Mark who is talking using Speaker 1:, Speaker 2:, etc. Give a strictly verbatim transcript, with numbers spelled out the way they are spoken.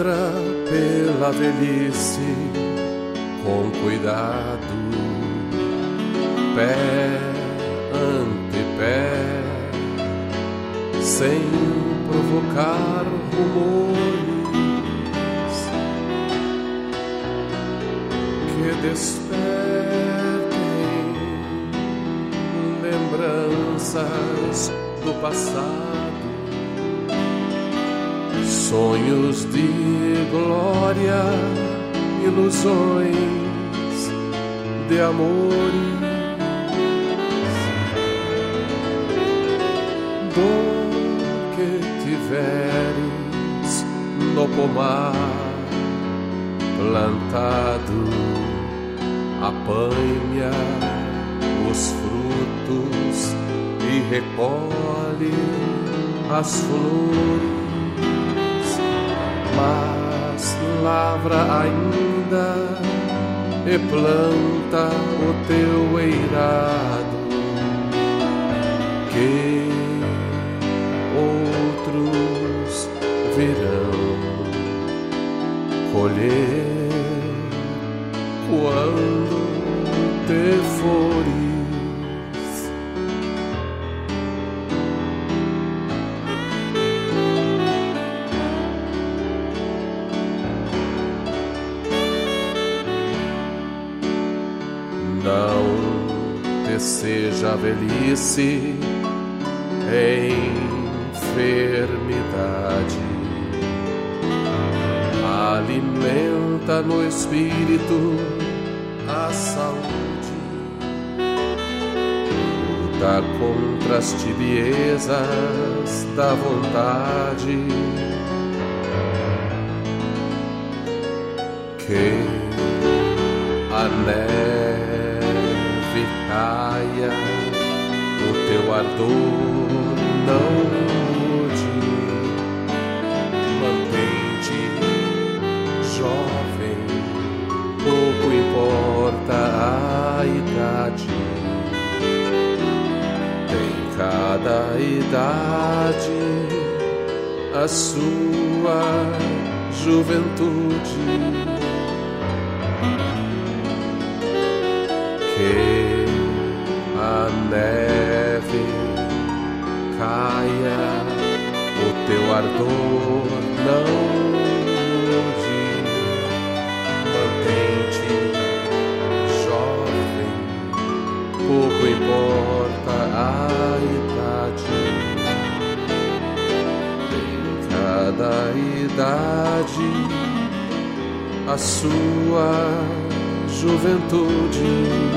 Speaker 1: entra pela velhice com cuidado, pé ante pé, sem provocar rumores que despertem lembranças do passado, sonhos de glória, ilusões de amores, dor que tiveres no pomar plantado, apanha os frutos e recolhe as flores, mas lavra ainda e planta o teu eirado, que outros virão colher quando te fores. Não te seja a velhice enfermidade, alimenta no espírito a saúde, luta contra as tibiezas da vontade, que a neve caia, o teu ardor não mude, mantém-te jovem, pouco importa a idade, tem cada idade a sua juventude, que a neve caia, o teu ardor não mude, mantém-te jovem, pouco importa a idade, em cada idade a sua juventude.